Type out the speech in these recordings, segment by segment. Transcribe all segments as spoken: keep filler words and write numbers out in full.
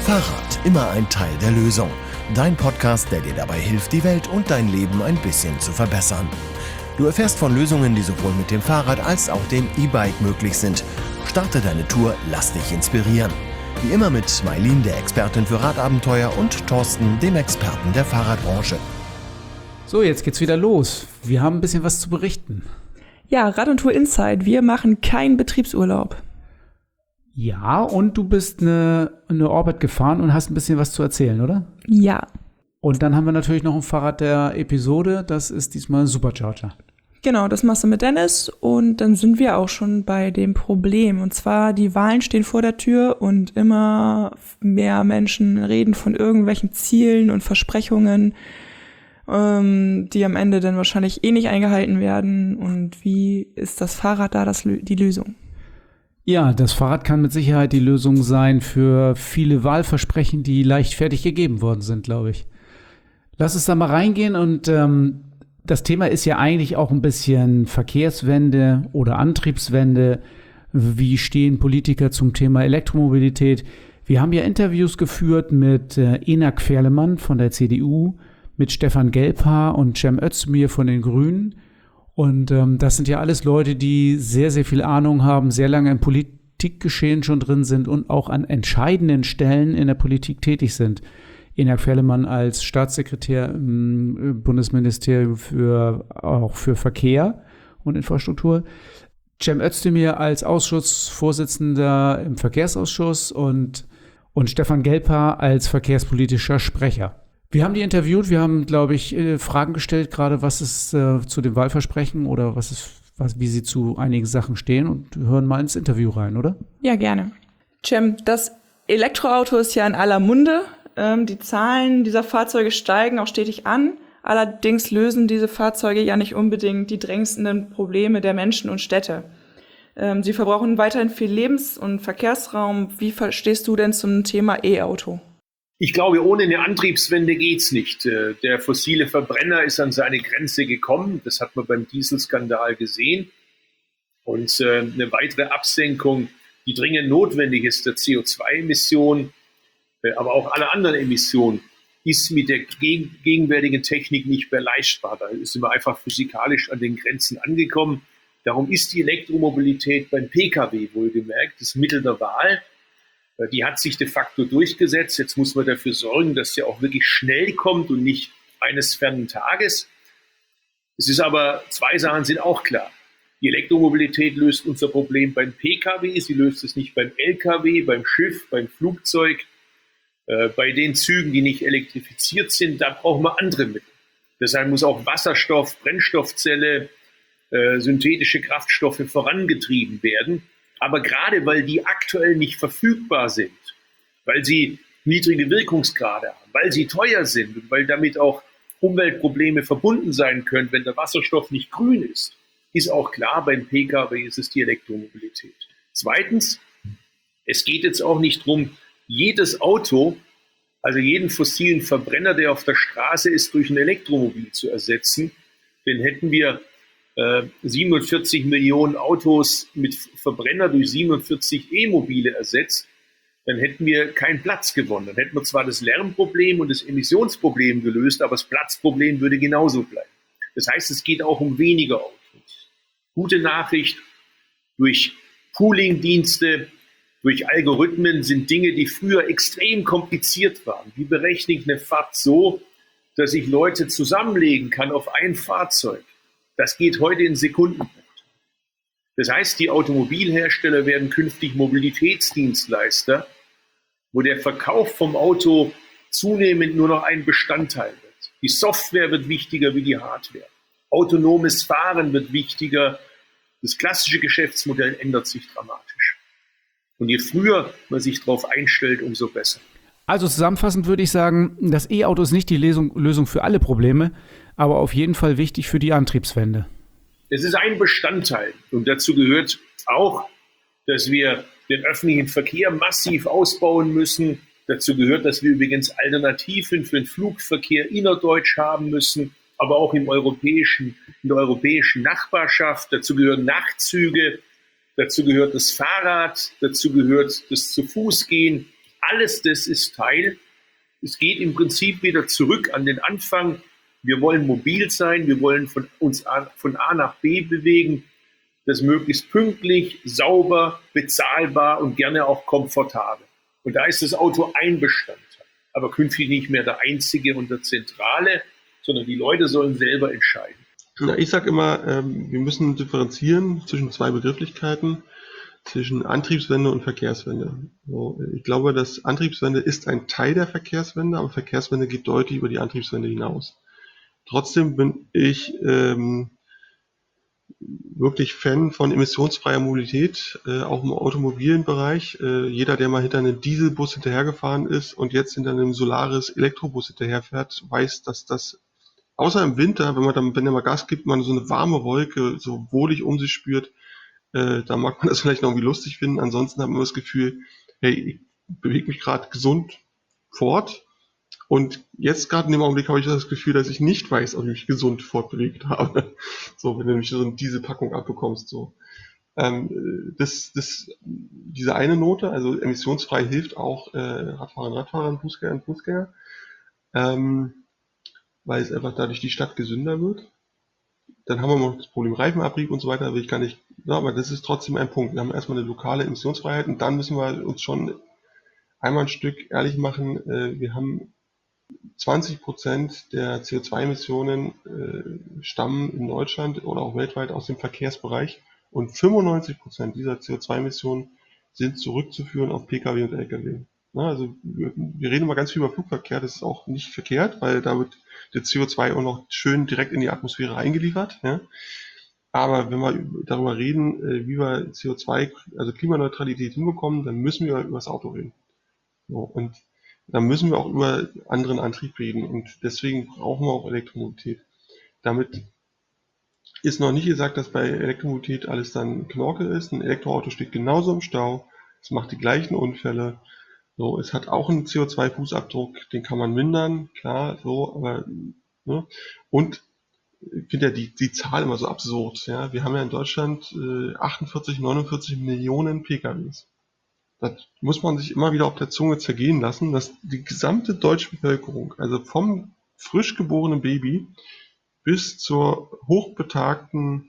Fahrrad, immer ein Teil der Lösung. Dein Podcast, der dir dabei hilft, die Welt und dein Leben ein bisschen zu verbessern. Du erfährst von Lösungen, die sowohl mit dem Fahrrad als auch dem E-Bike möglich sind. Starte deine Tour, lass dich inspirieren. Wie immer mit Mailin, der Expertin für Radabenteuer, und Thorsten, dem Experten der Fahrradbranche. So, jetzt geht's wieder los. Wir haben ein bisschen was zu berichten. Ja, Rad und Tour Inside. Wir machen keinen Betriebsurlaub. Ja, und du bist eine, eine Orbit gefahren und hast ein bisschen was zu erzählen, oder? Ja. Und dann haben wir natürlich noch ein Fahrrad der Episode. Das ist diesmal ein Supercharger. Genau, das machst du mit Dennis. Und dann sind wir auch schon bei dem Problem. Und zwar, die Wahlen stehen vor der Tür und immer mehr Menschen reden von irgendwelchen Zielen und Versprechungen, ähm, die am Ende dann wahrscheinlich eh nicht eingehalten werden. Und wie ist das Fahrrad da das, die Lösung? Ja, das Fahrrad kann mit Sicherheit die Lösung sein für viele Wahlversprechen, die leichtfertig gegeben worden sind, glaube ich. Lass uns da mal reingehen und ähm, das Thema ist ja eigentlich auch ein bisschen Verkehrswende oder Antriebswende. Wie stehen Politiker zum Thema Elektromobilität? Wir haben ja Interviews geführt mit äh, Enak Ferlemann von der C D U, mit Stefan Gelbhaar und Cem Özdemir von den Grünen. Und ähm, das sind ja alles Leute, die sehr, sehr viel Ahnung haben, sehr lange im Politikgeschehen schon drin sind und auch an entscheidenden Stellen in der Politik tätig sind. Enak Ferlemann als Staatssekretär im Bundesministerium für, auch für Verkehr und Infrastruktur. Cem Özdemir als Ausschussvorsitzender im Verkehrsausschuss und, und Stefan Gelbhaar als verkehrspolitischer Sprecher. Wir haben die interviewt, wir haben, glaube ich, Fragen gestellt, gerade was ist äh, zu dem Wahlversprechen oder was ist, was, wie sie zu einigen Sachen stehen, und hören mal ins Interview rein, oder? Ja, gerne. Cem, das Elektroauto ist ja in aller Munde. Ähm, die Zahlen dieser Fahrzeuge steigen auch stetig an. Allerdings lösen diese Fahrzeuge ja nicht unbedingt die drängendsten Probleme der Menschen und Städte. Ähm, sie verbrauchen weiterhin viel Lebens- und Verkehrsraum. Wie verstehst du denn zum Thema E-Auto? Ich glaube, ohne eine Antriebswende geht's nicht. Der fossile Verbrenner ist an seine Grenze gekommen. Das hat man beim Dieselskandal gesehen. Und eine weitere Absenkung, die dringend notwendig ist, der C O zwei Emissionen, aber auch alle anderen Emissionen, ist mit der gegenwärtigen Technik nicht mehr leistbar. Da sind wir einfach physikalisch an den Grenzen angekommen. Darum ist die Elektromobilität beim Pkw wohlgemerkt das Mittel der Wahl. Die hat sich de facto durchgesetzt. Jetzt muss man dafür sorgen, dass sie auch wirklich schnell kommt und nicht eines fernen Tages. Es ist aber, zwei Sachen sind auch klar. Die Elektromobilität löst unser Problem beim Pkw, sie löst es nicht beim L K W, beim Schiff, beim Flugzeug, äh, bei den Zügen, die nicht elektrifiziert sind. Da brauchen wir andere Mittel. Deshalb muss auch Wasserstoff, Brennstoffzelle, äh, synthetische Kraftstoffe vorangetrieben werden. Aber gerade weil die aktuell nicht verfügbar sind, weil sie niedrige Wirkungsgrade haben, weil sie teuer sind und weil damit auch Umweltprobleme verbunden sein können, wenn der Wasserstoff nicht grün ist, ist auch klar, beim Pkw ist es die Elektromobilität. Zweitens, es geht jetzt auch nicht darum, jedes Auto, also jeden fossilen Verbrenner, der auf der Straße ist, durch ein Elektromobil zu ersetzen. Denn hätten wir siebenundvierzig Millionen Autos mit Verbrenner durch siebenundvierzig E-Mobile ersetzt, dann hätten wir keinen Platz gewonnen. Dann hätten wir zwar das Lärmproblem und das Emissionsproblem gelöst, aber das Platzproblem würde genauso bleiben. Das heißt, es geht auch um weniger Autos. Gute Nachricht, durch Pooling-Dienste, durch Algorithmen sind Dinge, die früher extrem kompliziert waren. Wie berechne ich eine Fahrt so, dass ich Leute zusammenlegen kann auf ein Fahrzeug? Das geht heute in Sekunden. Das heißt, die Automobilhersteller werden künftig Mobilitätsdienstleister, wo der Verkauf vom Auto zunehmend nur noch ein Bestandteil wird. Die Software wird wichtiger wie die Hardware. Autonomes Fahren wird wichtiger. Das klassische Geschäftsmodell ändert sich dramatisch. Und je früher man sich darauf einstellt, umso besser. Also zusammenfassend würde ich sagen, das E-Auto ist nicht die Lösung, Lösung für alle Probleme, aber auf jeden Fall wichtig für die Antriebswende. Es ist ein Bestandteil und dazu gehört auch, dass wir den öffentlichen Verkehr massiv ausbauen müssen. Dazu gehört, dass wir übrigens Alternativen für den Flugverkehr innerdeutsch haben müssen, aber auch im europäischen, in der europäischen Nachbarschaft. Dazu gehören Nachtzüge, dazu gehört das Fahrrad, dazu gehört das Zu-Fuß-Gehen. alles das ist Teil. Es geht im Prinzip wieder zurück an den Anfang. Wir wollen mobil sein, wir wollen von uns A, von A nach B bewegen, das möglichst pünktlich, sauber, bezahlbar und gerne auch komfortabel. Und da ist das Auto ein Bestandteil, aber künftig nicht mehr der einzige und der zentrale, sondern die Leute sollen selber entscheiden. Na, ich sage immer, ähm, wir müssen differenzieren zwischen zwei Begrifflichkeiten, zwischen Antriebswende und Verkehrswende. So, ich glaube, dass Antriebswende ist ein Teil der Verkehrswende, aber Verkehrswende geht deutlich über die Antriebswende hinaus. Trotzdem bin ich ähm, wirklich Fan von emissionsfreier Mobilität, äh, auch im automobilen Bereich. Äh, jeder, der mal hinter einem Dieselbus hinterhergefahren ist und jetzt hinter einem Solaris Elektrobus hinterherfährt, weiß, dass das außer im Winter, wenn man dann, wenn er mal Gas gibt, man so eine warme Wolke so wohlig um sich spürt, äh, da mag man das vielleicht noch irgendwie lustig finden. Ansonsten hat man das Gefühl, hey, ich bewege mich gerade gesund fort. Und jetzt gerade in dem Augenblick habe ich das Gefühl, dass ich nicht weiß, ob ich mich gesund fortbewegt habe. So, wenn du nämlich so diese Packung abbekommst, so. Ähm, das, das, diese eine Note, also emissionsfrei, hilft auch äh, Radfahrern, Radfahrern, Fußgängern, Fußgänger, ähm, weil es einfach dadurch die Stadt gesünder wird. Dann haben wir noch das Problem Reifenabrieb und so weiter, da will ich gar nicht, ja, aber das ist trotzdem ein Punkt. Wir haben erstmal eine lokale Emissionsfreiheit und dann müssen wir uns schon einmal ein Stück ehrlich machen, äh, wir haben zwanzig Prozent der C O zwei Emissionen äh, stammen in Deutschland oder auch weltweit aus dem Verkehrsbereich und fünfundneunzig Prozent dieser C O zwei Emissionen sind zurückzuführen auf Pkw und Lkw. Na, also wir, wir reden immer ganz viel über Flugverkehr, das ist auch nicht verkehrt, weil da wird der C O zwei auch noch schön direkt in die Atmosphäre eingeliefert. Ja. Aber wenn wir darüber reden, äh, wie wir C O zwei, also Klimaneutralität hinbekommen, dann müssen wir über das Auto reden. So, und dann müssen wir auch über anderen Antrieb reden und deswegen brauchen wir auch Elektromobilität. Damit ist noch nicht gesagt, dass bei Elektromobilität alles dann Knorke ist. Ein Elektroauto steht genauso im Stau, es macht die gleichen Unfälle. So, es hat auch einen C O zwei Fußabdruck, den kann man mindern, klar, so, aber ne? Und ich finde ja die, die Zahl immer so absurd. Ja? Wir haben ja in Deutschland äh, achtundvierzig, neunundvierzig Millionen Pkws. Das muss man sich immer wieder auf der Zunge zergehen lassen, dass die gesamte deutsche Bevölkerung, also vom frisch geborenen Baby bis zur hochbetagten,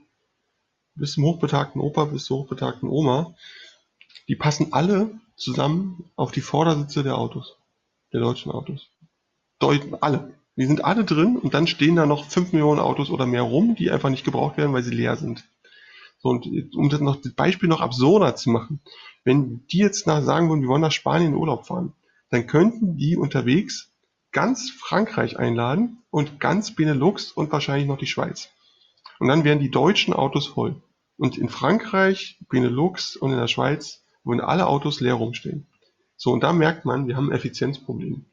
bis zum hochbetagten Opa, bis zur hochbetagten Oma, die passen alle zusammen auf die Vordersitze der Autos, der deutschen Autos. Deuten alle. Die sind alle drin und dann stehen da noch fünf Millionen Autos oder mehr rum, die einfach nicht gebraucht werden, weil sie leer sind. So, und um das, noch, das Beispiel noch absurder zu machen, wenn die jetzt nach sagen würden, wir wollen nach Spanien in Urlaub fahren, dann könnten die unterwegs ganz Frankreich einladen und ganz Benelux und wahrscheinlich noch die Schweiz. Und dann wären die deutschen Autos voll. Und in Frankreich, Benelux und in der Schweiz würden alle Autos leer rumstehen. So, und da merkt man, wir haben ein Effizienzproblem.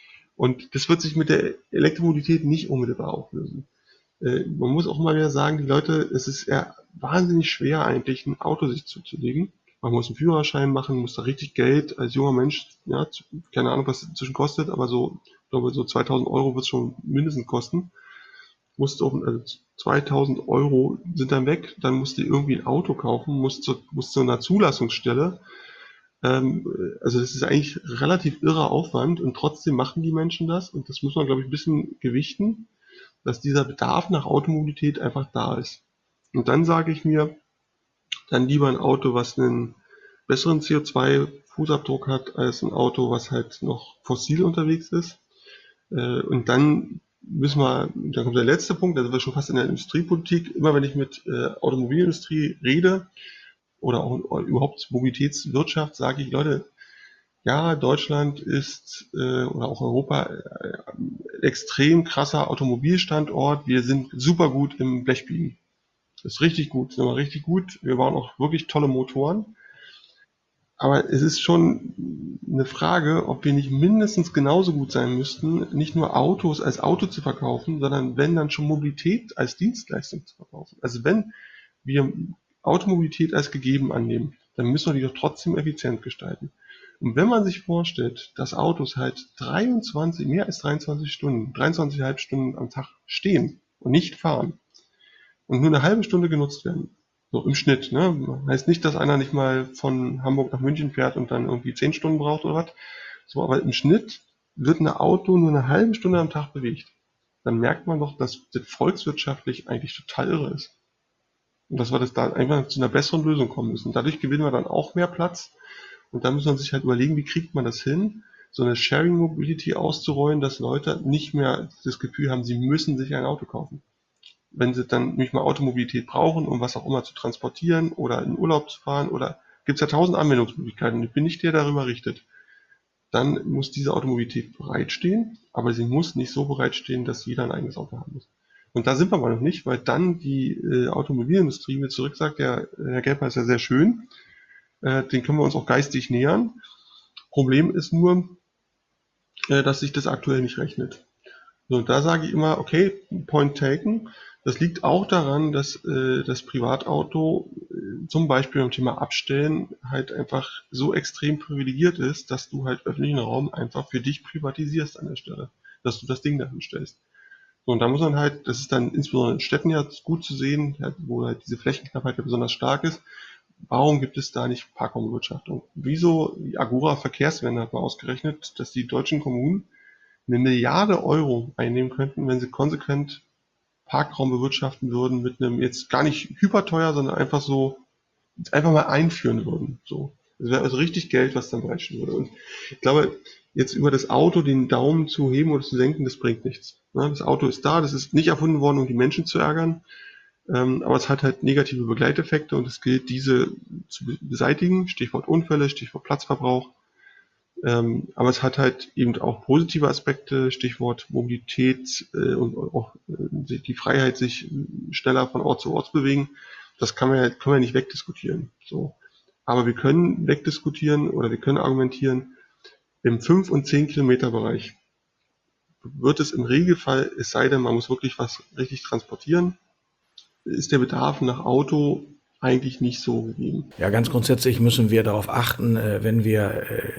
Und das wird sich mit der Elektromobilität nicht unmittelbar auflösen. Äh, man muss auch mal wieder sagen, die Leute, es ist eher wahnsinnig schwer eigentlich, ein Auto sich zuzulegen. Man muss einen Führerschein machen, muss da richtig Geld als junger Mensch, ja, keine Ahnung, was das inzwischen kostet, aber so, ich glaube, so zweitausend Euro wird es schon mindestens kosten. Musst du, also zweitausend Euro sind dann weg, dann musst du irgendwie ein Auto kaufen, musst zu, musst zu einer Zulassungsstelle. Ähm, also das ist eigentlich relativ irrer Aufwand und trotzdem machen die Menschen das und das muss man, glaube ich, ein bisschen gewichten, dass dieser Bedarf nach Automobilität einfach da ist. Und dann sage ich mir, dann lieber ein Auto, was einen besseren C O zwei Fußabdruck hat, als ein Auto, was halt noch fossil unterwegs ist. Äh, und dann müssen wir, dann kommt der letzte Punkt, da sind wir schon fast in der Industriepolitik. Immer wenn ich mit äh, Automobilindustrie rede oder auch überhaupt Mobilitätswirtschaft, sage ich, Leute, ja, Deutschland ist äh, oder auch Europa äh, extrem krasser Automobilstandort. Wir sind super gut im Blechbiegen. Das ist richtig gut, sind wir richtig gut. Wir bauen auch wirklich tolle Motoren. Aber es ist schon eine Frage, ob wir nicht mindestens genauso gut sein müssten, nicht nur Autos als Auto zu verkaufen, sondern wenn dann schon Mobilität als Dienstleistung zu verkaufen. Also wenn wir Automobilität als gegeben annehmen, dann müssen wir die doch trotzdem effizient gestalten. Und wenn man sich vorstellt, dass Autos halt dreiundzwanzig, mehr als dreiundzwanzig Stunden, dreiundzwanzig Komma fünf Stunden am Tag stehen und nicht fahren und nur eine halbe Stunde genutzt werden, so im Schnitt, ne? Heißt nicht, dass einer nicht mal von Hamburg nach München fährt und dann irgendwie zehn Stunden braucht oder was, So, aber im Schnitt wird ein Auto nur eine halbe Stunde am Tag bewegt. Dann merkt man doch, dass das volkswirtschaftlich eigentlich total irre ist. Und dass wir das da einfach zu einer besseren Lösung kommen müssen. Dadurch gewinnen wir dann auch mehr Platz. Und da muss man sich halt überlegen, wie kriegt man das hin, so eine Sharing Mobility auszurollen, dass Leute nicht mehr das Gefühl haben, sie müssen sich ein Auto kaufen. Wenn sie dann nicht mal Automobilität brauchen, um was auch immer zu transportieren oder in Urlaub zu fahren, oder gibt es ja tausend Anwendungsmöglichkeiten. Ich bin nicht der, der darüber richtet. Dann muss diese Automobilität bereitstehen, aber sie muss nicht so bereitstehen, dass jeder ein eigenes Auto haben muss. Und da sind wir aber noch nicht, weil dann die äh, Automobilindustrie mir zurück sagt, ja, Herr Gelper ist ja sehr schön, äh, den können wir uns auch geistig nähern. Problem ist nur, äh, dass sich das aktuell nicht rechnet. So, und da sage ich immer, okay, point taken. Das liegt auch daran, dass äh, das Privatauto äh, zum Beispiel beim Thema Abstellen halt einfach so extrem privilegiert ist, dass du halt öffentlichen Raum einfach für dich privatisierst an der Stelle, dass du das Ding dahin stellst. So, und da muss man halt, das ist dann insbesondere in Städten ja gut zu sehen, wo halt diese Flächenknappheit ja besonders stark ist. Warum gibt es da nicht Parkraumbewirtschaftung? Wieso, die Agora Verkehrswende hat mal ausgerechnet, dass die deutschen Kommunen eine Milliarde Euro einnehmen könnten, wenn sie konsequent Parkraum bewirtschaften würden mit einem jetzt gar nicht hyperteuer, sondern einfach so, einfach mal einführen würden. So. Das wäre also richtig Geld, was dann bereitstehen würde. Und ich glaube, jetzt über das Auto den Daumen zu heben oder zu senken, das bringt nichts. Das Auto ist da, das ist nicht erfunden worden, um die Menschen zu ärgern, aber es hat halt negative Begleiteffekte und es gilt, diese zu beseitigen. Stichwort Unfälle, Stichwort Platzverbrauch. Aber es hat halt eben auch positive Aspekte, Stichwort Mobilität und auch die Freiheit, sich schneller von Ort zu Ort zu bewegen. Das kann man ja, können wir nicht wegdiskutieren. So. Aber wir können wegdiskutieren oder wir können argumentieren, im fünf und zehn Kilometer Bereich wird es im Regelfall, es sei denn, man muss wirklich was richtig transportieren, ist der Bedarf nach Auto eigentlich nicht so gegeben. Ja, ganz grundsätzlich müssen wir darauf achten, wenn wir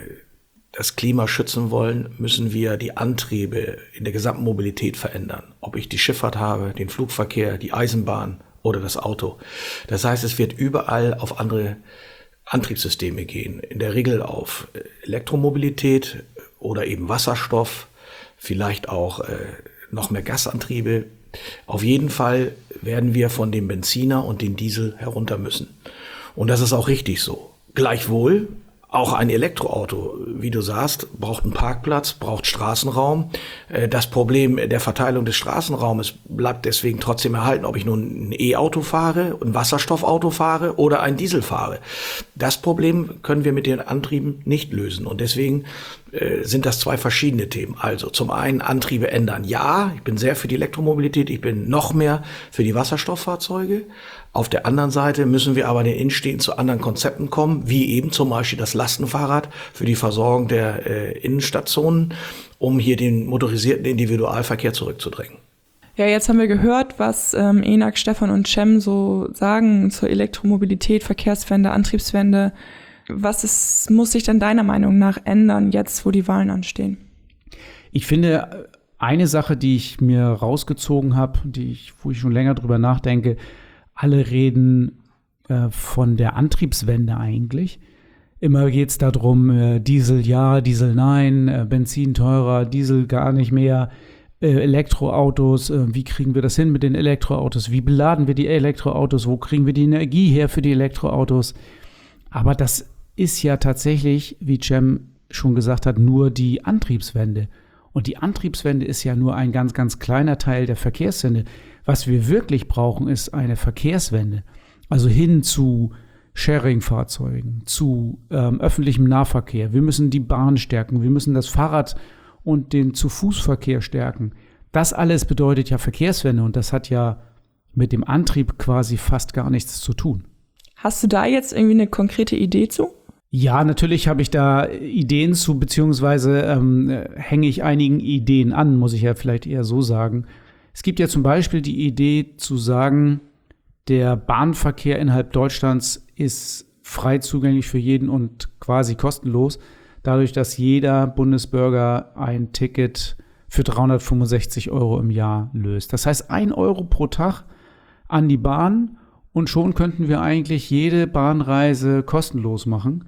das Klima schützen wollen, müssen wir die Antriebe in der gesamten Mobilität verändern. Ob ich die Schifffahrt habe, den Flugverkehr, die Eisenbahn oder das Auto. Das heißt, es wird überall auf andere Antriebssysteme gehen. In der Regel auf Elektromobilität oder eben Wasserstoff, vielleicht auch äh, noch mehr Gasantriebe. Auf jeden Fall werden wir von dem Benziner und dem Diesel herunter müssen. Und das ist auch richtig so. Gleichwohl, auch ein Elektroauto, wie du sagst, braucht einen Parkplatz, braucht Straßenraum. Das Problem der Verteilung des Straßenraumes bleibt deswegen trotzdem erhalten, ob ich nun ein E-Auto fahre, ein Wasserstoffauto fahre oder ein Diesel fahre. Das Problem können wir mit den Antrieben nicht lösen und deswegen äh, sind das zwei verschiedene Themen. Also zum einen Antriebe ändern. Ja, ich bin sehr für die Elektromobilität, ich bin noch mehr für die Wasserstofffahrzeuge. Auf der anderen Seite müssen wir aber in den Innenstädten zu anderen Konzepten kommen, wie eben zum Beispiel das Lastenfahrrad für die Versorgung der äh, Innenstationen, um hier den motorisierten Individualverkehr zurückzudrängen. Ja, jetzt haben wir gehört, was ähm, Enak, Stefan und Cem so sagen zur Elektromobilität, Verkehrswende, Antriebswende. Was ist, muss sich denn deiner Meinung nach ändern, jetzt wo die Wahlen anstehen? Ich finde, eine Sache, die ich mir rausgezogen habe, die ich, wo ich schon länger drüber nachdenke, alle reden äh, von der Antriebswende eigentlich. Immer geht es darum, äh, Diesel ja, Diesel nein, äh, Benzin teurer, Diesel gar nicht mehr, äh, Elektroautos, äh, wie kriegen wir das hin mit den Elektroautos, wie beladen wir die Elektroautos, wo kriegen wir die Energie her für die Elektroautos. Aber das ist ja tatsächlich, wie Cem schon gesagt hat, nur die Antriebswende. Und die Antriebswende ist ja nur ein ganz, ganz kleiner Teil der Verkehrswende. Was wir wirklich brauchen, ist eine Verkehrswende. Also hin zu Sharing-Fahrzeugen, zu ähm, öffentlichem Nahverkehr. Wir müssen die Bahn stärken, wir müssen das Fahrrad und den Zu-Fuß-Verkehr stärken. Das alles bedeutet ja Verkehrswende und das hat ja mit dem Antrieb quasi fast gar nichts zu tun. Hast du da jetzt irgendwie eine konkrete Idee zu? Ja, natürlich habe ich da Ideen zu, beziehungsweise ähm, hänge ich einigen Ideen an, muss ich ja vielleicht eher so sagen. Es gibt ja zum Beispiel die Idee zu sagen, der Bahnverkehr innerhalb Deutschlands ist frei zugänglich für jeden und quasi kostenlos, dadurch, dass jeder Bundesbürger ein Ticket für dreihundertfünfundsechzig Euro im Jahr löst. Das heißt, ein Euro pro Tag an die Bahn und schon könnten wir eigentlich jede Bahnreise kostenlos machen.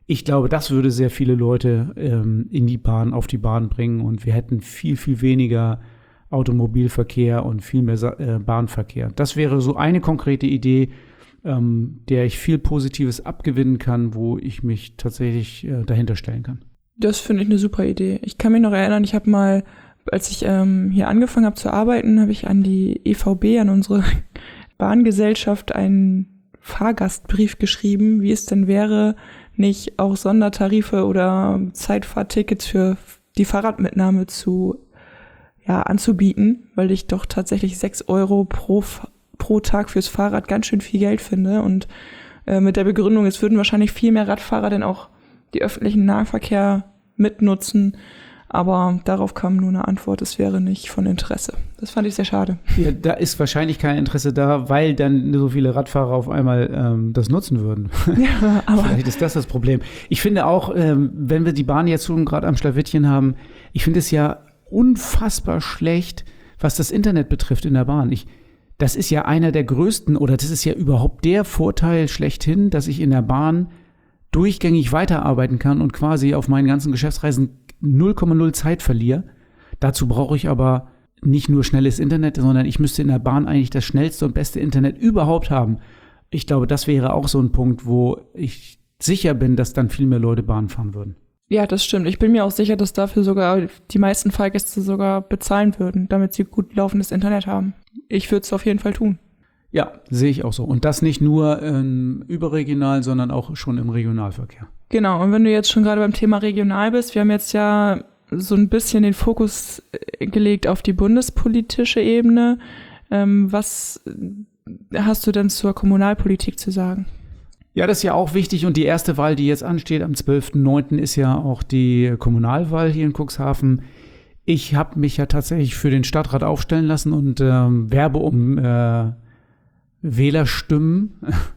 Ich glaube, das würde sehr viele Leute ähm, in die Bahn, auf die Bahn bringen und wir hätten viel, viel weniger Automobilverkehr und viel mehr äh, Bahnverkehr. Das wäre so eine konkrete Idee, ähm, der ich viel Positives abgewinnen kann, wo ich mich tatsächlich äh, dahinter stellen kann. Das finde ich eine super Idee. Ich kann mich noch erinnern, ich habe mal, als ich ähm, hier angefangen habe zu arbeiten, habe ich an die E V B, an unsere Bahngesellschaft, einen Fahrgastbrief geschrieben, wie es denn wäre, nicht auch Sondertarife oder Zeitfahrtickets für die Fahrradmitnahme zu ja anzubieten, weil ich doch tatsächlich sechs Euro pro pro Tag fürs Fahrrad ganz schön viel Geld finde und äh, mit der Begründung, es würden wahrscheinlich viel mehr Radfahrer denn auch die öffentlichen Nahverkehr mitnutzen, aber darauf kam nur eine Antwort, es wäre nicht von Interesse. Das fand ich sehr schade. Ja, da ist wahrscheinlich kein Interesse da, weil dann so viele Radfahrer auf einmal ähm, das nutzen würden. Ja, aber vielleicht ist das das Problem. Ich finde auch, ähm, wenn wir die Bahn jetzt schon gerade am Schlawittchen haben, ich finde es ja unfassbar schlecht, was das Internet betrifft in der Bahn. Ich, das ist ja einer der größten, oder das ist ja überhaupt der Vorteil schlechthin, dass ich in der Bahn durchgängig weiterarbeiten kann und quasi auf meinen ganzen Geschäftsreisen null Komma null Zeit verliere. Dazu brauche ich aber nicht nur schnelles Internet, sondern ich müsste in der Bahn eigentlich das schnellste und beste Internet überhaupt haben. Ich glaube, das wäre auch so ein Punkt, wo ich sicher bin, dass dann viel mehr Leute Bahn fahren würden. ja, das stimmt. Ich bin mir auch sicher, dass dafür sogar die meisten Fahrgäste sogar bezahlen würden, damit sie gut laufendes Internet haben. Ich würde es auf jeden Fall tun. Ja, sehe ich auch so. Und das nicht nur ähm, überregional, sondern auch schon im Regionalverkehr. Genau, und wenn du jetzt schon gerade beim Thema regional bist, wir haben jetzt ja so ein bisschen den Fokus gelegt auf die bundespolitische Ebene. Ähm, was hast du denn zur Kommunalpolitik zu sagen? Ja, das ist ja auch wichtig und die erste Wahl, die jetzt ansteht am zwölften neunten ist ja auch die Kommunalwahl hier in Cuxhaven. Ich habe mich ja tatsächlich für den Stadtrat aufstellen lassen und ähm, werbe um äh, Wählerstimmen.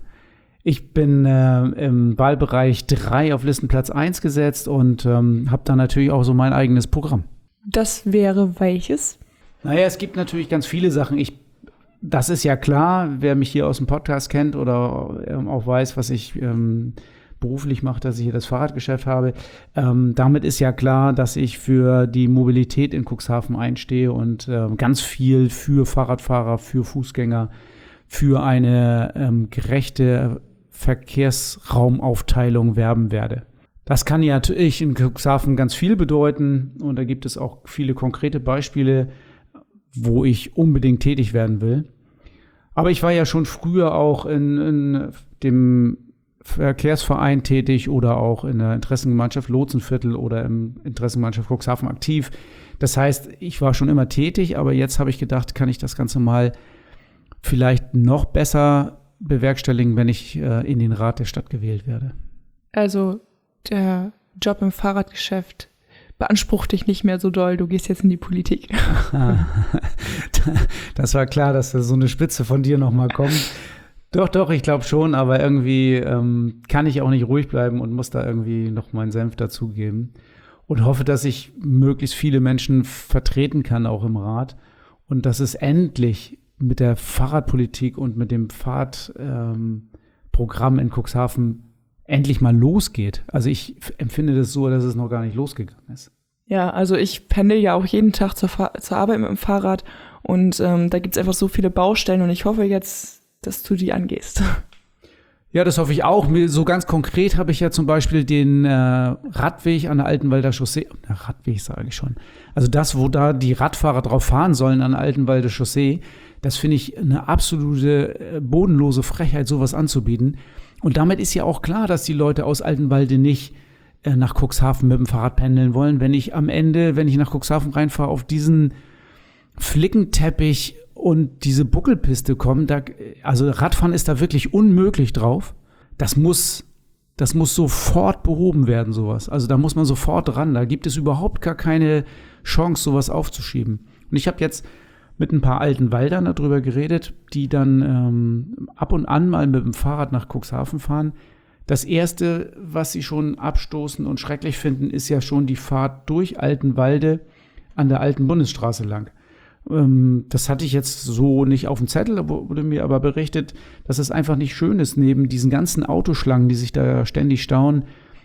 Ich bin äh, im Wahlbereich drei auf Listenplatz eins gesetzt und ähm, habe da natürlich auch so mein eigenes Programm. Das wäre welches? Naja, es gibt natürlich ganz viele Sachen. Ich, das ist ja klar, wer mich hier aus dem Podcast kennt oder ähm, auch weiß, was ich ähm, beruflich mache, dass ich hier das Fahrradgeschäft habe. Ähm, damit ist ja klar, dass ich für die Mobilität in Cuxhaven einstehe und ähm, ganz viel für Fahrradfahrer, für Fußgänger, für eine ähm, gerechte Verkehrsraumaufteilung werben werde. Das kann ja natürlich in Cuxhaven ganz viel bedeuten und da gibt es auch viele konkrete Beispiele, wo ich unbedingt tätig werden will. Aber ich war ja schon früher auch in, in dem Verkehrsverein tätig oder auch in der Interessengemeinschaft Lotsenviertel oder im Interessengemeinschaft Cuxhaven aktiv. Das heißt, ich war schon immer tätig, aber jetzt habe ich gedacht, kann ich das Ganze mal vielleicht noch besser bewerkstelligen, wenn ich äh, in den Rat der Stadt gewählt werde. Also der Job im Fahrradgeschäft beansprucht dich nicht mehr so doll, du gehst jetzt in die Politik. Das war klar, dass da so eine Spitze von dir nochmal kommt. Doch, doch, ich glaube schon, aber irgendwie ähm, kann ich auch nicht ruhig bleiben und muss da irgendwie noch meinen Senf dazugeben und hoffe, dass ich möglichst viele Menschen vertreten kann, auch im Rat und dass es endlich mit der Fahrradpolitik und mit dem Fahrradprogramm ähm, in Cuxhaven endlich mal losgeht. Also ich empfinde das so, dass es noch gar nicht losgegangen ist. Ja, also ich pendel ja auch jeden Tag zur, Fahr- zur Arbeit mit dem Fahrrad und ähm, da gibt es einfach so viele Baustellen und ich hoffe jetzt, dass du die angehst. Ja, das hoffe ich auch. So ganz konkret habe ich ja zum Beispiel den äh, Radweg an der Altenwalder Chaussee, na, Radweg sage ich schon, also das, wo da die Radfahrer drauf fahren sollen an der Altenwalder Chaussee, das finde ich eine absolute äh, bodenlose Frechheit, sowas anzubieten. Und damit ist ja auch klar, dass die Leute aus Altenwalde nicht äh, nach Cuxhaven mit dem Fahrrad pendeln wollen. Wenn ich am Ende, wenn ich nach Cuxhaven reinfahre, auf diesen Flickenteppich und diese Buckelpiste komme, da, also Radfahren ist da wirklich unmöglich drauf. Das muss, das muss sofort behoben werden, sowas. Also da muss man sofort ran. Da gibt es überhaupt gar keine Chance, sowas aufzuschieben. Und ich habe jetzt mit ein paar alten Waldern darüber geredet, die dann ähm, ab und an mal mit dem Fahrrad nach Cuxhaven fahren. Das Erste, was sie schon abstoßen und schrecklich finden, ist ja schon die Fahrt durch Altenwalde an der alten Bundesstraße lang. Ähm, das hatte ich jetzt so nicht auf dem Zettel, da wurde mir aber berichtet, dass es einfach nicht schön ist, neben diesen ganzen Autoschlangen, die sich da ständig stauen,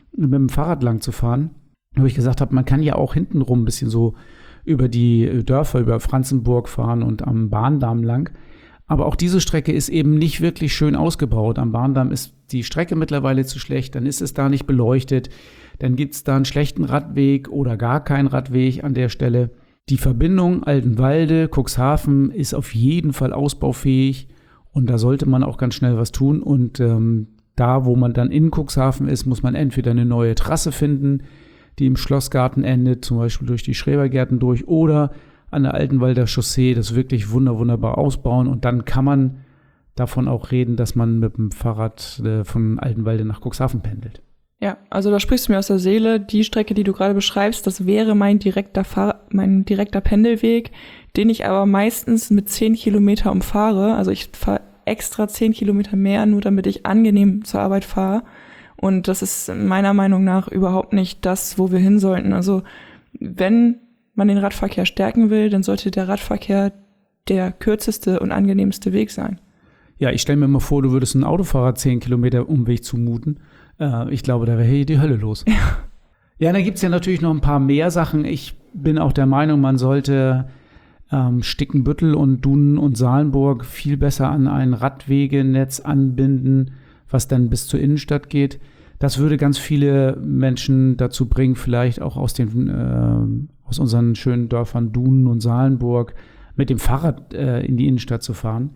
mit dem Fahrrad lang zu fahren, wo ich gesagt habe, man kann ja auch hintenrum ein bisschen so über die Dörfer, über Franzenburg fahren und am Bahndamm lang. Aber auch diese Strecke ist eben nicht wirklich schön ausgebaut. Am Bahndamm ist die Strecke mittlerweile zu schlecht, dann ist es da nicht beleuchtet, dann gibt es da einen schlechten Radweg oder gar keinen Radweg an der Stelle. Die Verbindung Altenwalde, Cuxhaven ist auf jeden Fall ausbaufähig und da sollte man auch ganz schnell was tun. Und ähm, da, wo man dann in Cuxhaven ist, muss man entweder eine neue Trasse finden, die im Schlossgarten endet, zum Beispiel durch die Schrebergärten durch, oder an der Altenwalder Chaussee das wirklich wunder, wunderbar ausbauen. Und dann kann man davon auch reden, dass man mit dem Fahrrad äh, von Altenwalde nach Cuxhaven pendelt. Ja, also da sprichst du mir aus der Seele. Die Strecke, die du gerade beschreibst, das wäre mein direkter Fahr- mein direkter Pendelweg, den ich aber meistens mit zehn Kilometer umfahre. Also ich fahre extra zehn Kilometer mehr, nur damit ich angenehm zur Arbeit fahre. Und das ist meiner Meinung nach überhaupt nicht das, wo wir hin sollten. Also wenn man den Radverkehr stärken will, dann sollte der Radverkehr der kürzeste und angenehmste Weg sein. Ja, ich stelle mir mal vor, du würdest einen Autofahrer zehn Kilometer Umweg zumuten. Äh, ich glaube, da wäre hier die Hölle los. Ja, ja, dann gibt es ja natürlich noch ein paar mehr Sachen. Ich bin auch der Meinung, man sollte ähm, Stickenbüttel und Dunen und Salenburg viel besser an ein Radwegenetz anbinden, was dann bis zur Innenstadt geht. Das würde ganz viele Menschen dazu bringen, vielleicht auch aus den äh, aus unseren schönen Dörfern Dunen und Salenburg mit dem Fahrrad äh, in die Innenstadt zu fahren.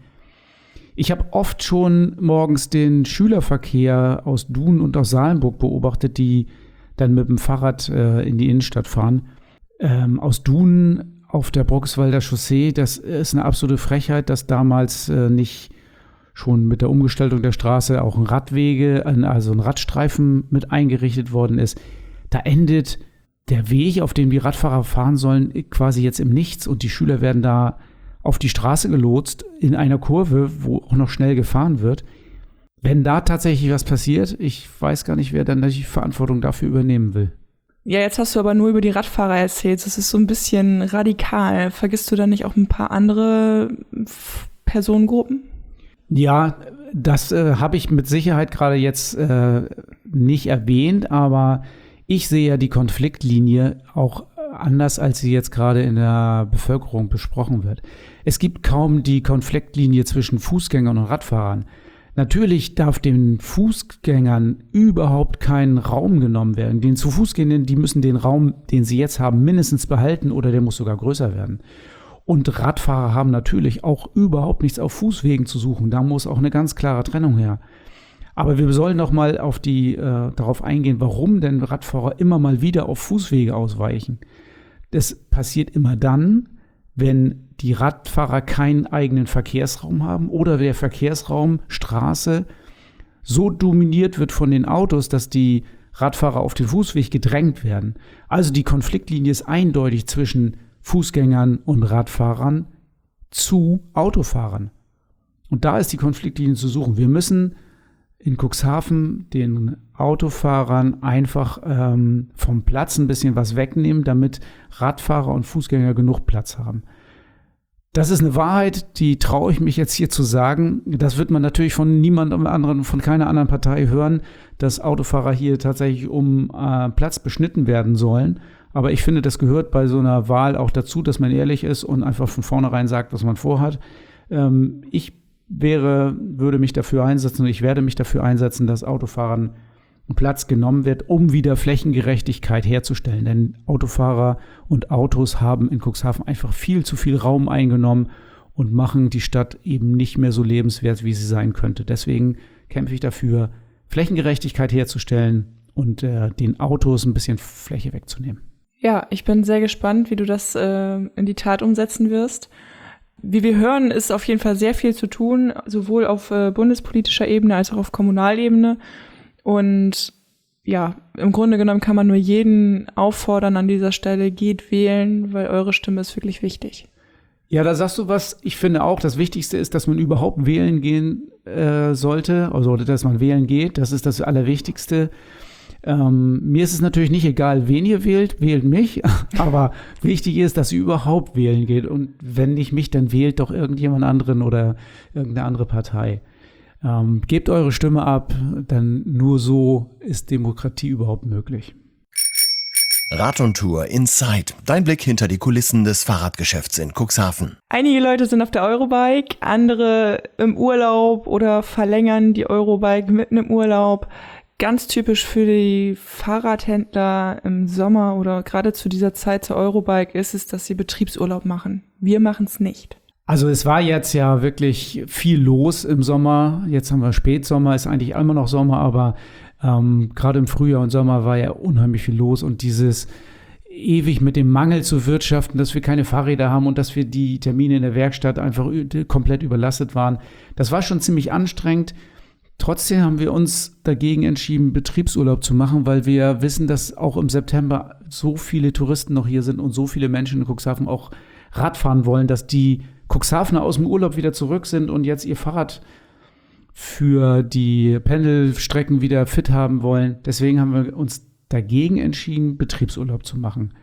Ich habe oft schon morgens den Schülerverkehr aus Dunen und aus Salenburg beobachtet, die dann mit dem Fahrrad äh, in die Innenstadt fahren. Ähm, aus Dunen auf der Bruxwalder Chaussee, das ist eine absolute Frechheit, dass damals äh, nicht schon mit der Umgestaltung der Straße auch ein Radwege, also ein Radstreifen mit eingerichtet worden ist. Da endet der Weg, auf dem die Radfahrer fahren sollen, quasi jetzt im Nichts und die Schüler werden da auf die Straße gelotst in einer Kurve, wo auch noch schnell gefahren wird. Wenn da tatsächlich was passiert, ich weiß gar nicht, wer dann die Verantwortung dafür übernehmen will. Ja, jetzt hast du aber nur über die Radfahrer erzählt. Das ist so ein bisschen radikal. Vergisst du da nicht auch ein paar andere Personengruppen? Ja, das äh, habe ich mit Sicherheit gerade jetzt äh, nicht erwähnt, aber ich sehe ja die Konfliktlinie auch anders, als sie jetzt gerade in der Bevölkerung besprochen wird. Es gibt kaum die Konfliktlinie zwischen Fußgängern und Radfahrern. Natürlich darf den Fußgängern überhaupt kein Raum genommen werden. Den zu Fußgehenden, die müssen den Raum, den sie jetzt haben, mindestens behalten oder der muss sogar größer werden. Und Radfahrer haben natürlich auch überhaupt nichts auf Fußwegen zu suchen. Da muss auch eine ganz klare Trennung her. Aber wir sollen noch mal auf die, äh, darauf eingehen, warum denn Radfahrer immer mal wieder auf Fußwege ausweichen. Das passiert immer dann, wenn die Radfahrer keinen eigenen Verkehrsraum haben oder der Verkehrsraum, Straße, so dominiert wird von den Autos, dass die Radfahrer auf den Fußweg gedrängt werden. Also die Konfliktlinie ist eindeutig zwischen Fußgängern und Radfahrern zu Autofahrern. Und da ist die Konfliktlinie zu suchen. Wir müssen in Cuxhaven den Autofahrern einfach ähm, vom Platz ein bisschen was wegnehmen, damit Radfahrer und Fußgänger genug Platz haben. Das ist eine Wahrheit, die traue ich mich jetzt hier zu sagen. Das wird man natürlich von niemandem anderen, von keiner anderen Partei hören, dass Autofahrer hier tatsächlich um äh, Platz beschnitten werden sollen. Aber ich finde, das gehört bei so einer Wahl auch dazu, dass man ehrlich ist und einfach von vornherein sagt, was man vorhat. Ähm, ich wäre, würde mich dafür einsetzen und ich werde mich dafür einsetzen, dass Autofahrern Platz genommen wird, um wieder Flächengerechtigkeit herzustellen. Denn Autofahrer und Autos haben in Cuxhaven einfach viel zu viel Raum eingenommen und machen die Stadt eben nicht mehr so lebenswert, wie sie sein könnte. Deswegen kämpfe ich dafür, Flächengerechtigkeit herzustellen und äh, den Autos ein bisschen Fläche wegzunehmen. Ja, ich bin sehr gespannt, wie du das äh, in die Tat umsetzen wirst. Wie wir hören, ist auf jeden Fall sehr viel zu tun, sowohl auf äh, bundespolitischer Ebene als auch auf Kommunalebene. Und ja, im Grunde genommen kann man nur jeden auffordern an dieser Stelle, geht wählen, weil eure Stimme ist wirklich wichtig. Ja, da sagst du was. Ich finde auch, das Wichtigste ist, dass man überhaupt wählen gehen äh, sollte, also dass man wählen geht. Das ist das Allerwichtigste. Ähm, mir ist es natürlich nicht egal, wen ihr wählt, wählt mich, aber wichtig ist, dass ihr überhaupt wählen geht und wenn nicht mich, dann wählt doch irgendjemand anderen oder irgendeine andere Partei. Ähm, gebt eure Stimme ab, denn nur so ist Demokratie überhaupt möglich. Rad und Tour Inside. Dein Blick hinter die Kulissen des Fahrradgeschäfts in Cuxhaven. Einige Leute sind auf der Eurobike, andere im Urlaub oder verlängern die Eurobike mitten im Urlaub. Ganz typisch für die Fahrradhändler im Sommer oder gerade zu dieser Zeit zur Eurobike ist es, dass sie Betriebsurlaub machen. Wir machen es nicht. Also es war jetzt ja wirklich viel los im Sommer. Jetzt haben wir Spätsommer, ist eigentlich immer noch Sommer, aber ähm, gerade im Frühjahr und Sommer war ja unheimlich viel los. Und dieses ewig mit dem Mangel zu wirtschaften, dass wir keine Fahrräder haben und dass wir die Termine in der Werkstatt einfach komplett überlastet waren, das war schon ziemlich anstrengend. Trotzdem haben wir uns dagegen entschieden, Betriebsurlaub zu machen, weil wir wissen, dass auch im September so viele Touristen noch hier sind und so viele Menschen in Cuxhaven auch Radfahren wollen, dass die Cuxhavener aus dem Urlaub wieder zurück sind und jetzt ihr Fahrrad für die Pendelstrecken wieder fit haben wollen. Deswegen haben wir uns dagegen entschieden, Betriebsurlaub zu machen.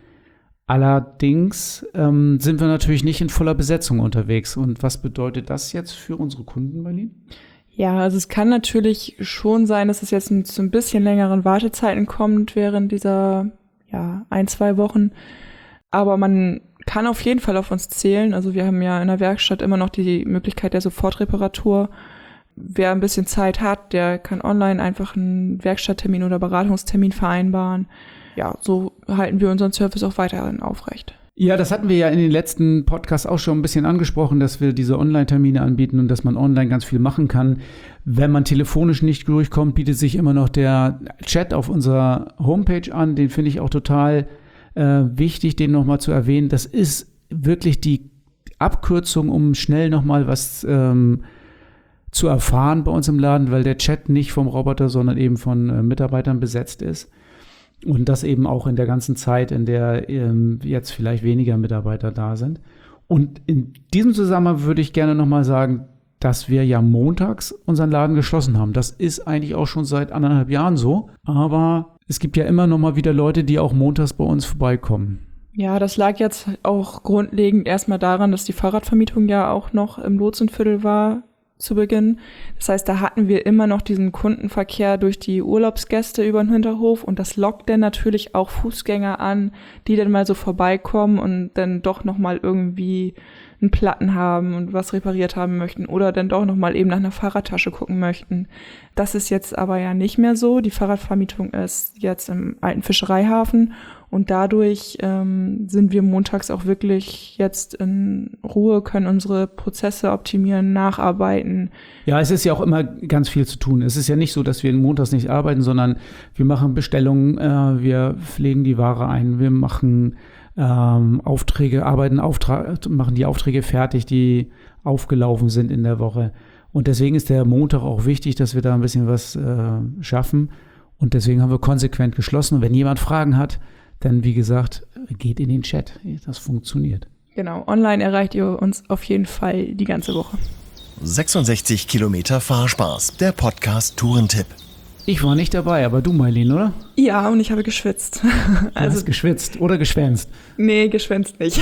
Allerdings ähm, sind wir natürlich nicht in voller Besetzung unterwegs. Und was bedeutet das jetzt für unsere Kunden, Marlene? Ja, also es kann natürlich schon sein, dass es jetzt zu ein bisschen längeren Wartezeiten kommt während dieser ja, ein, zwei Wochen. Aber man kann auf jeden Fall auf uns zählen. Also wir haben ja in der Werkstatt immer noch die Möglichkeit der Sofortreparatur. Wer ein bisschen Zeit hat, der kann online einfach einen Werkstatttermin oder Beratungstermin vereinbaren. Ja, so halten wir unseren Service auch weiterhin aufrecht. Ja, das hatten wir ja in den letzten Podcasts auch schon ein bisschen angesprochen, dass wir diese Online-Termine anbieten und dass man online ganz viel machen kann. Wenn man telefonisch nicht durchkommt, bietet sich immer noch der Chat auf unserer Homepage an. Den finde ich auch total äh, wichtig, den nochmal zu erwähnen. Das ist wirklich die Abkürzung, um schnell nochmal was ähm, zu erfahren bei uns im Laden, weil der Chat nicht vom Roboter, sondern eben von äh, Mitarbeitern besetzt ist. Und das eben auch in der ganzen Zeit, in der ähm, jetzt vielleicht weniger Mitarbeiter da sind. Und in diesem Zusammenhang würde ich gerne nochmal sagen, dass wir ja montags unseren Laden geschlossen haben. Das ist eigentlich auch schon seit anderthalb Jahren so. Aber es gibt ja immer noch mal wieder Leute, die auch montags bei uns vorbeikommen. Ja, das lag jetzt auch grundlegend erstmal daran, dass die Fahrradvermietung ja auch noch im Lotsenviertel war zu Beginn. Das heißt, da hatten wir immer noch diesen Kundenverkehr durch die Urlaubsgäste über den Hinterhof und das lockt dann natürlich auch Fußgänger an, die dann mal so vorbeikommen und dann doch nochmal irgendwie einen Platten haben und was repariert haben möchten oder dann doch nochmal eben nach einer Fahrradtasche gucken möchten. Das ist jetzt aber ja nicht mehr so. Die Fahrradvermietung ist jetzt im alten Fischereihafen und dadurch ähm, sind wir montags auch wirklich jetzt in Ruhe, können unsere Prozesse optimieren, nacharbeiten. Ja, es ist ja auch immer ganz viel zu tun. Es ist ja nicht so, dass wir montags nicht arbeiten, sondern wir machen Bestellungen, äh, wir pflegen die Ware ein, wir machen ähm, Aufträge, arbeiten, Auftrag, machen die Aufträge fertig, die aufgelaufen sind in der Woche. Und deswegen ist der Montag auch wichtig, dass wir da ein bisschen was äh, schaffen. Und deswegen haben wir konsequent geschlossen. Und wenn jemand Fragen hat, dann, wie gesagt, geht in den Chat. Das funktioniert. Genau, online erreicht ihr uns auf jeden Fall die ganze Woche. sechsundsechzig Kilometer Fahrspaß, der Podcast Tourentipp. Ich war nicht dabei, aber du, Marlene, oder? Ja, und ich habe geschwitzt. Du also, hast geschwitzt oder geschwänzt? Nee, geschwänzt nicht.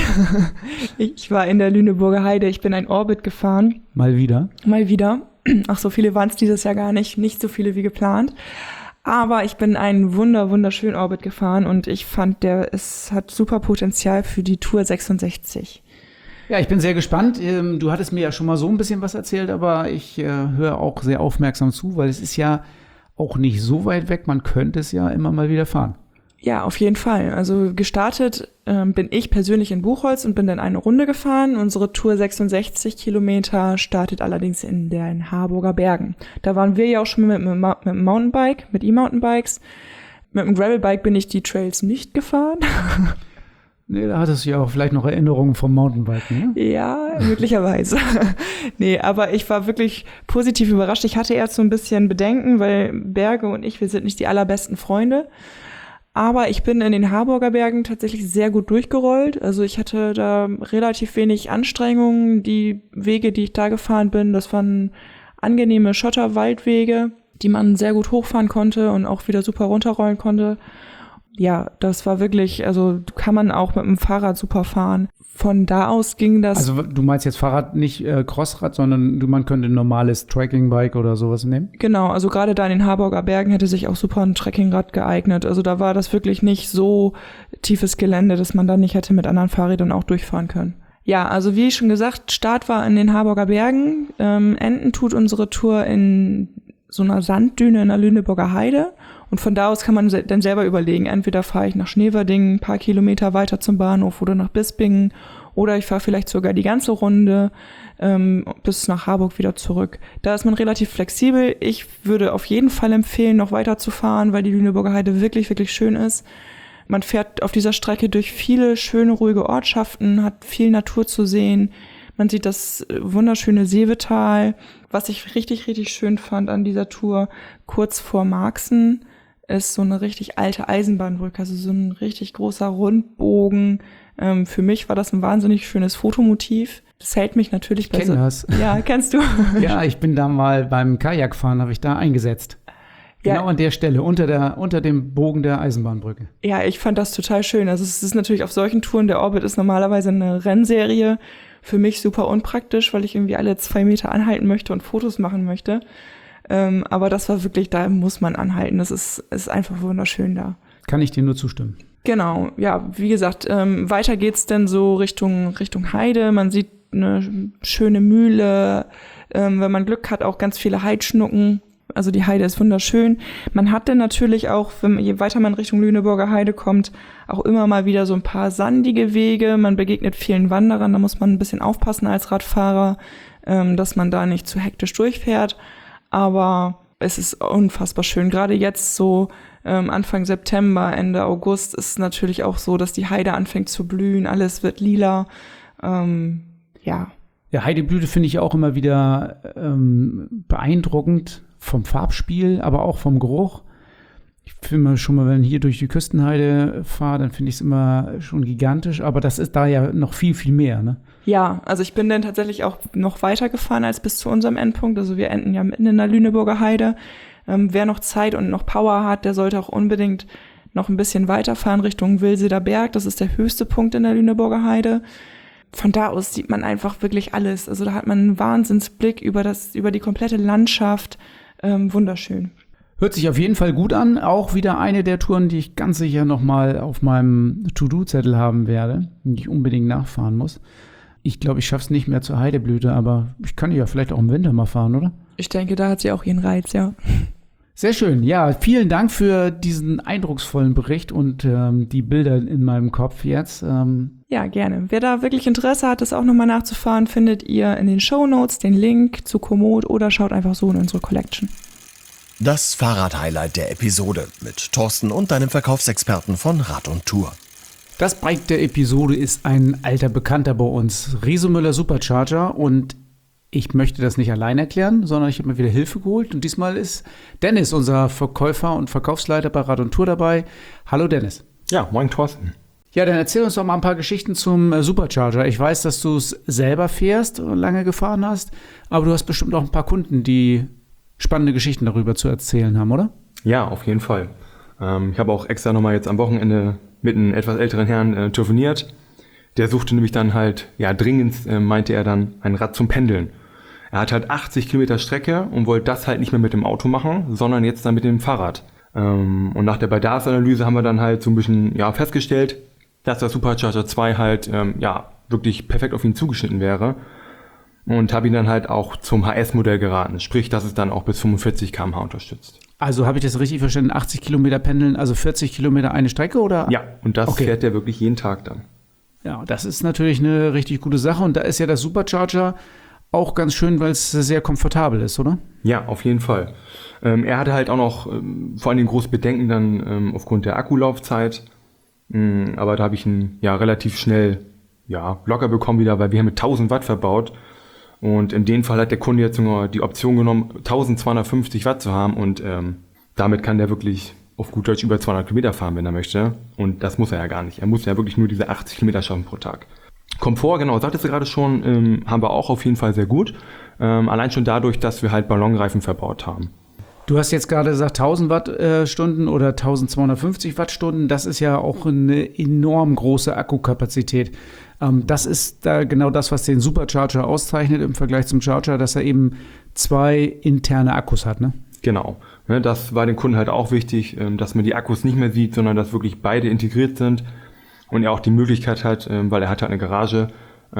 Ich war in der Lüneburger Heide, ich bin ein Orbit gefahren. Mal wieder? Mal wieder. Ach, so viele waren es dieses Jahr gar nicht, nicht so viele wie geplant. Aber ich bin einen wunder, wunderschönen Orbit gefahren und ich fand, der es hat super Potenzial für die Tour sechsundsechzig. Ja, ich bin sehr gespannt. Du hattest mir ja schon mal so ein bisschen was erzählt, aber ich äh, höre auch sehr aufmerksam zu, weil es ist ja auch nicht so weit weg. Man könnte es ja immer mal wieder fahren. Ja, auf jeden Fall. Also gestartet ähm, bin ich persönlich in Buchholz und bin dann eine Runde gefahren. Unsere Tour sechsundsechzig Kilometer startet allerdings in den Harburger Bergen. Da waren wir ja auch schon mit, mit, mit dem Mountainbike, mit E-Mountainbikes. Mit dem Gravelbike bin ich die Trails nicht gefahren. Nee, da hattest du ja auch vielleicht noch Erinnerungen vom Mountainbiken, ne? Ja, möglicherweise. Nee, aber ich war wirklich positiv überrascht. Ich hatte erst so ein bisschen Bedenken, weil Berge und ich, wir sind nicht die allerbesten Freunde. Aber ich bin in den Harburger Bergen tatsächlich sehr gut durchgerollt. Also ich hatte da relativ wenig Anstrengungen. Die Wege, die ich da gefahren bin, das waren angenehme Schotterwaldwege, die man sehr gut hochfahren konnte und auch wieder super runterrollen konnte. ja, das war wirklich, also kann man auch mit dem Fahrrad super fahren. Von da aus ging das. Also du meinst jetzt Fahrrad, nicht äh, Crossrad, sondern du, man könnte ein normales Trekkingbike oder sowas nehmen? Genau, also gerade da in den Harburger Bergen hätte sich auch super ein Trekkingrad geeignet. Also da war das wirklich nicht so tiefes Gelände, dass man da nicht hätte mit anderen Fahrrädern auch durchfahren können. Ja, also wie schon gesagt, Start war in den Harburger Bergen. Ähm, enden tut unsere Tour in so einer Sanddüne in der Lüneburger Heide. Und von da aus kann man dann selber überlegen, entweder fahre ich nach Schneverdingen, ein paar Kilometer weiter zum Bahnhof oder nach Bispingen, oder ich fahre vielleicht sogar die ganze Runde ähm, bis nach Harburg wieder zurück. Da ist man relativ flexibel. Ich würde auf jeden Fall empfehlen, noch weiter zu fahren, weil die Lüneburger Heide wirklich, wirklich schön ist. Man fährt auf dieser Strecke durch viele schöne, ruhige Ortschaften, hat viel Natur zu sehen. Man sieht das wunderschöne Seevetal. Was ich richtig, richtig schön fand an dieser Tour, kurz vor Marxen, ist so eine richtig alte Eisenbahnbrücke, also so ein richtig großer Rundbogen. Ähm, für mich war das ein wahnsinnig schönes Fotomotiv. Das hält mich natürlich ich kenn das. Ja, kennst du? Ja, ich bin da mal beim Kajakfahren, habe ich da eingesetzt. Genau ja. An der Stelle, unter der, unter dem Bogen der Eisenbahnbrücke. Ja, ich fand das total schön. Also es ist natürlich auf solchen Touren, der Orbit ist normalerweise eine Rennserie. Für mich super unpraktisch, weil ich irgendwie alle zwei Meter anhalten möchte und Fotos machen möchte. Ähm, aber das war wirklich, da muss man anhalten. Das ist, ist einfach wunderschön da. Kann ich dir nur zustimmen. Genau, ja, wie gesagt, ähm, weiter geht's dann so Richtung, Richtung Heide. Man sieht eine schöne Mühle. Ähm, wenn man Glück hat, auch ganz viele Heidschnucken. Also die Heide ist wunderschön. Man hat dann natürlich auch, wenn, je weiter man Richtung Lüneburger Heide kommt, auch immer mal wieder so ein paar sandige Wege. Man begegnet vielen Wanderern, da muss man ein bisschen aufpassen als Radfahrer, ähm, dass man da nicht zu hektisch durchfährt. Aber es ist unfassbar schön. Gerade jetzt so ähm, Anfang September, Ende August ist es natürlich auch so, dass die Heide anfängt zu blühen. Alles wird lila. Ähm, ja. Ja, Heideblüte finde ich auch immer wieder ähm, beeindruckend vom Farbspiel, aber auch vom Geruch. Ich finde schon mal, wenn ich hier durch die Küstenheide fahre, dann finde ich es immer schon gigantisch, aber das ist da ja noch viel, viel mehr, ne? Ja, also ich bin dann tatsächlich auch noch weiter gefahren als bis zu unserem Endpunkt. Also wir enden ja mitten in der Lüneburger Heide. Ähm, wer noch Zeit und noch Power hat, der sollte auch unbedingt noch ein bisschen weiterfahren Richtung Wilseder Berg. Das ist der höchste Punkt in der Lüneburger Heide. Von da aus sieht man einfach wirklich alles. Also da hat man einen Wahnsinnsblick über das, über die komplette Landschaft. Ähm, wunderschön. Hört sich auf jeden Fall gut an. Auch wieder eine der Touren, die ich ganz sicher noch mal auf meinem To-Do-Zettel haben werde, die ich unbedingt nachfahren muss. Ich glaube, ich schaffe es nicht mehr zur Heideblüte, aber ich kann ja vielleicht auch im Winter mal fahren, oder? Ich denke, da hat sie auch ihren Reiz, ja. Sehr schön. Ja, vielen Dank für diesen eindrucksvollen Bericht und ähm, die Bilder in meinem Kopf jetzt. Ähm ja, gerne. Wer da wirklich Interesse hat, das auch nochmal nachzufahren, findet ihr in den Shownotes den Link zu Komoot oder schaut einfach so in unsere Collection. Das Fahrrad-Highlight der Episode mit Thorsten und deinem Verkaufsexperten von Rad und Tour. Das Bike der Episode ist ein alter Bekannter bei uns, Riso-Müller Supercharger, und ich möchte das nicht allein erklären, sondern ich habe mir wieder Hilfe geholt und diesmal ist Dennis, unser Verkäufer und Verkaufsleiter bei Rad und Tour, dabei. Hallo Dennis. Ja, moin Thorsten. Ja, dann erzähl uns doch mal ein paar Geschichten zum Supercharger. Ich weiß, dass du es selber fährst und lange gefahren hast, aber du hast bestimmt auch ein paar Kunden, die spannende Geschichten darüber zu erzählen haben, oder? Ja, auf jeden Fall. Ähm, ich habe auch extra nochmal jetzt am Wochenende mit einem etwas älteren Herrn äh, telefoniert. Der suchte nämlich dann halt, ja dringend, äh, meinte er dann, ein Rad zum Pendeln. Er hat halt achtzig Kilometer Strecke und wollte das halt nicht mehr mit dem Auto machen, sondern jetzt dann mit dem Fahrrad. Ähm, und nach der Bedarfsanalyse haben wir dann halt so ein bisschen ja, festgestellt, dass der Supercharger zwei halt ähm, ja wirklich perfekt auf ihn zugeschnitten wäre. Und habe ihn dann halt auch zum H S-Modell geraten, sprich, dass es dann auch bis fünfundvierzig Kilometer pro Stunde unterstützt. Also habe ich das richtig verstanden, achtzig Kilometer pendeln, also vierzig Kilometer eine Strecke, oder? Ja, und das okay. Fährt er wirklich jeden Tag dann. Ja, das ist natürlich eine richtig gute Sache und da ist ja der Supercharger auch ganz schön, weil es sehr komfortabel ist, oder? Ja, auf jeden Fall. Ähm, er hatte halt auch noch ähm, vor allem große Bedenken dann ähm, aufgrund der Akkulaufzeit, ähm, aber da habe ich ihn ja relativ schnell ja, locker bekommen wieder, weil wir haben mit tausend Watt verbaut. Und in dem Fall hat der Kunde jetzt nur die Option genommen, eintausendzweihundertfünfzig Watt zu haben und ähm, damit kann der wirklich auf gut Deutsch über zweihundert Kilometer fahren, wenn er möchte. Und das muss er ja gar nicht. Er muss ja wirklich nur diese achtzig Kilometer schaffen pro Tag. Komfort, genau, sagtest du gerade schon, ähm, haben wir auch auf jeden Fall sehr gut. Ähm, allein schon dadurch, dass wir halt Ballonreifen verbaut haben. Du hast jetzt gerade gesagt tausend Wattstunden oder eintausendzweihundertfünfzig Wattstunden. Das ist ja auch eine enorm große Akkukapazität. Ähm, das ist da genau das, was den Supercharger auszeichnet im Vergleich zum Charger, dass er eben zwei interne Akkus hat, ne? Genau. Das war dem Kunden halt auch wichtig, dass man die Akkus nicht mehr sieht, sondern dass wirklich beide integriert sind und er auch die Möglichkeit hat, weil er hat halt eine Garage,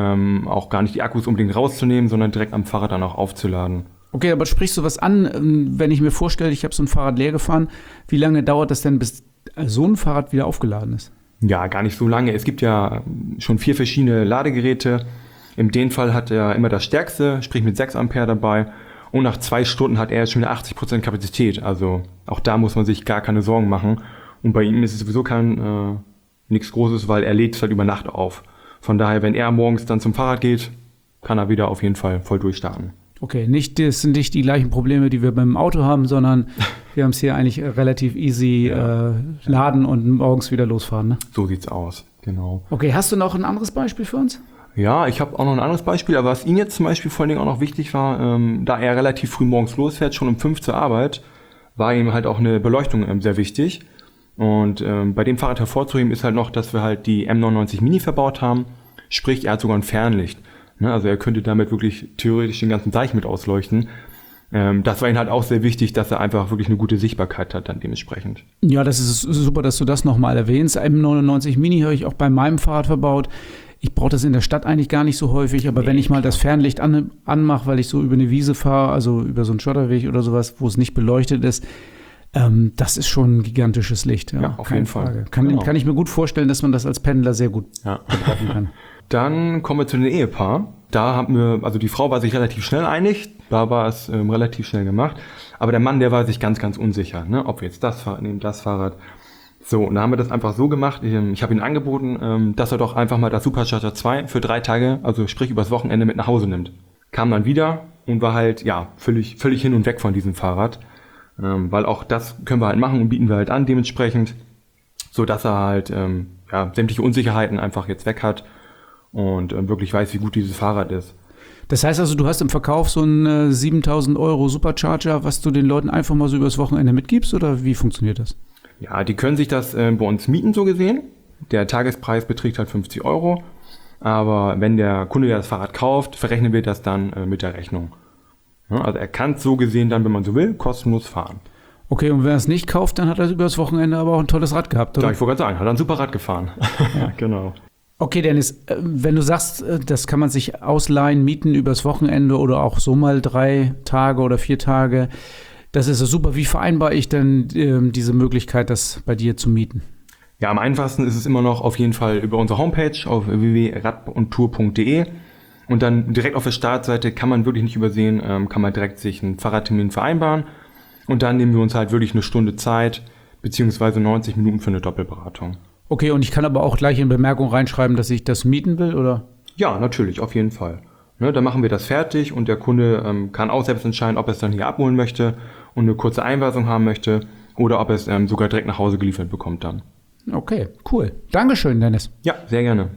auch gar nicht die Akkus unbedingt rauszunehmen, sondern direkt am Fahrrad dann auch aufzuladen. Okay, aber sprichst du was an, wenn ich mir vorstelle, ich habe so ein Fahrrad leer gefahren, wie lange dauert das denn, bis so ein Fahrrad wieder aufgeladen ist? Ja, gar nicht so lange. Es gibt ja schon vier verschiedene Ladegeräte. In dem Fall hat er immer das stärkste, sprich mit sechs Ampere dabei. Und nach zwei Stunden hat er schon wieder achtzig Prozent Kapazität. Also auch da muss man sich gar keine Sorgen machen. Und bei ihm ist es sowieso kein äh, nichts Großes, weil er lädt es halt über Nacht auf. Von daher, wenn er morgens dann zum Fahrrad geht, kann er wieder auf jeden Fall voll durchstarten. Okay, nicht, das sind nicht die gleichen Probleme, die wir beim Auto haben, sondern wir haben es hier eigentlich relativ easy ja. äh, laden und morgens wieder losfahren. Ne? So sieht's aus, genau. Okay, hast du noch ein anderes Beispiel für uns? Ja, ich habe auch noch ein anderes Beispiel, aber was Ihnen jetzt zum Beispiel vor allen Dingen auch noch wichtig war, ähm, da er relativ früh morgens losfährt, schon um fünf zur Arbeit, war ihm halt auch eine Beleuchtung ähm, sehr wichtig. Und ähm, bei dem Fahrrad hervorzuheben ist halt noch, dass wir halt die M neunundneunzig Mini verbaut haben, sprich er hat sogar ein Fernlicht. Ne? Also er könnte damit wirklich theoretisch den ganzen Deich mit ausleuchten. Ähm, das war ihm halt auch sehr wichtig, dass er einfach wirklich eine gute Sichtbarkeit hat dann dementsprechend. Ja, das ist super, dass du das nochmal erwähnst. M neunundneunzig Mini habe ich auch bei meinem Fahrrad verbaut. Ich brauche das in der Stadt eigentlich gar nicht so häufig, aber nee, wenn ich mal das Fernlicht an, anmache, weil ich so über eine Wiese fahre, also über so einen Schotterweg oder sowas, wo es nicht beleuchtet ist, ähm, das ist schon ein gigantisches Licht. Ja, ja auf jeden Frage. Fall. Kann, genau. kann ich mir gut vorstellen, dass man das als Pendler sehr gut ja. gebrauchen kann. Dann kommen wir zu den Ehepaar. Da haben wir, also die Frau war sich relativ schnell einig, da war es ähm, relativ schnell gemacht, aber der Mann, der war sich ganz, ganz unsicher, ne, ob wir jetzt das Fahrrad nehmen, das Fahrrad. So, und da haben wir das einfach so gemacht, ich, ich habe ihm angeboten, dass er doch einfach mal das Supercharger zwei für drei Tage, also sprich übers Wochenende mit nach Hause nimmt. Kam dann wieder und war halt, ja, völlig, völlig hin und weg von diesem Fahrrad, weil auch das können wir halt machen und bieten wir halt an dementsprechend, so dass er halt, ja, sämtliche Unsicherheiten einfach jetzt weg hat und wirklich weiß, wie gut dieses Fahrrad ist. Das heißt also, du hast im Verkauf so einen äh, siebentausend Euro Supercharger, was du den Leuten einfach mal so übers Wochenende mitgibst, oder wie funktioniert das? Ja, die können sich das äh, bei uns mieten, so gesehen. Der Tagespreis beträgt halt fünfzig Euro. Aber wenn der Kunde das Fahrrad kauft, verrechnen wir das dann äh, mit der Rechnung. Ja, also er kann es so gesehen dann, wenn man so will, kostenlos fahren. Okay, und wenn er es nicht kauft, dann hat er übers Wochenende aber auch ein tolles Rad gehabt, oder? Ja, ich wollte gerade sagen, hat er ein super Rad gefahren. Ja, genau. Okay, Dennis, wenn du sagst, das kann man sich ausleihen, mieten übers Wochenende oder auch so mal drei Tage oder vier Tage, das ist ja super. Wie vereinbare ich denn äh, diese Möglichkeit, das bei dir zu mieten? Ja, am einfachsten ist es immer noch auf jeden Fall über unsere Homepage auf w w w punkt rad und tour punkt de und dann direkt auf der Startseite kann man wirklich nicht übersehen, ähm, kann man direkt sich einen Fahrradtermin vereinbaren und dann nehmen wir uns halt wirklich eine Stunde Zeit beziehungsweise neunzig Minuten für eine Doppelberatung. Okay, und ich kann aber auch gleich in Bemerkung reinschreiben, dass ich das mieten will, oder? Ja, natürlich, auf jeden Fall. Ne, dann machen wir das fertig und der Kunde ähm, kann auch selbst entscheiden, ob er es dann hier abholen möchte und eine kurze Einweisung haben möchte oder ob er es ähm, sogar direkt nach Hause geliefert bekommt dann. Okay, cool. Dankeschön, Dennis. Ja, sehr gerne.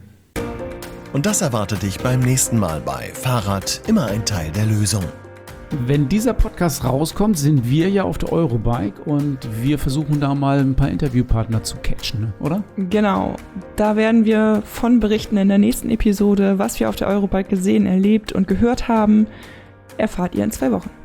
Und das erwartet dich beim nächsten Mal bei Fahrrad, immer ein Teil der Lösung. Wenn dieser Podcast rauskommt, sind wir ja auf der Eurobike und wir versuchen da mal ein paar Interviewpartner zu catchen, oder? Genau, da werden wir von berichten in der nächsten Episode, was wir auf der Eurobike gesehen, erlebt und gehört haben, erfahrt ihr in zwei Wochen.